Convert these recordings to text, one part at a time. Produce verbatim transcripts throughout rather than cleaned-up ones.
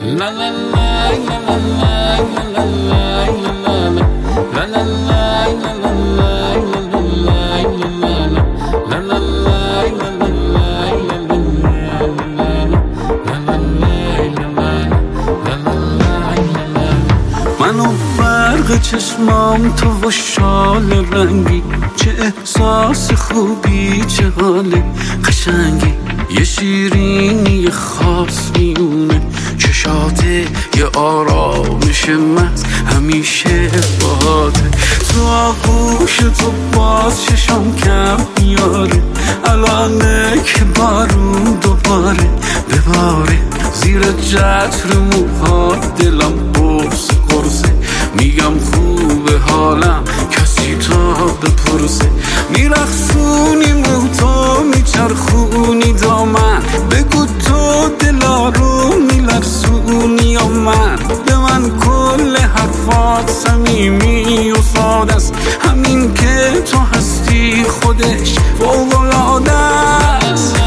من و برق چشمام تو و شال رنگی، چه احساس خوبی، چه حال قشنگی. یه شیرینی خاص میونه چشاته، یه آرامش محض همیشه باهاته. تو آغوش تو باز چشم کم میاره، الانه که بارون دوباره بباره. زیر جتر موها دلم قرص قرصه، میگم خوبه حالم کسی تا بپرسه. میرخصونی موتو میچرخونی دامن، بگو تو دلا رو میلرسونی یا من. به من کل حرفات صمیمی و ساده است، همین که تو هستی خودش فوق‌العاده است.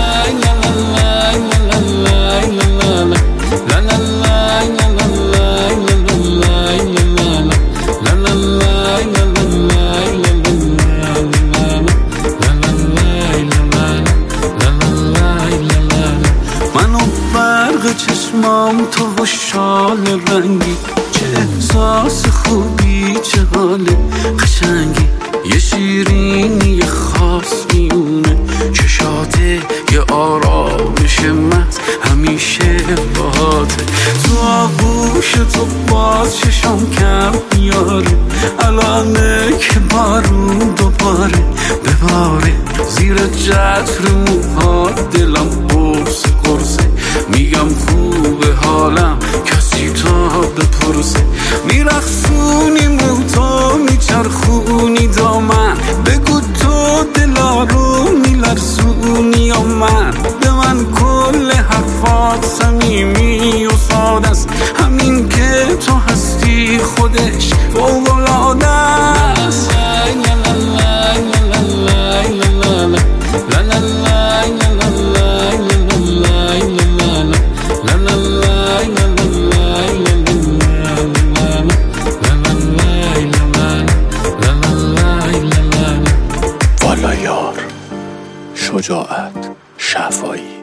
چشمام تو و شال رنگی، چه احساس خوبی، چه حال قشنگی. یه شیرینی خاص میونه چشاته، یه آرامش محض همیشه باهاته. تو آغوش تو باز چشم کم میاره، الانه که بارون دوباره بباره. زیر جتر موها دلم قرص قرصه، میگم خوبه حالم کسی تا بپرسه. میرخصونی موتو میچرخونی دامن، بگو تو دلا رو میلرسونی یا من. به من کل حرفات صمیمی و ساده است، همین که تو هستی خودش فوق‌العاده است. والا یار، شجاعت، شفایی.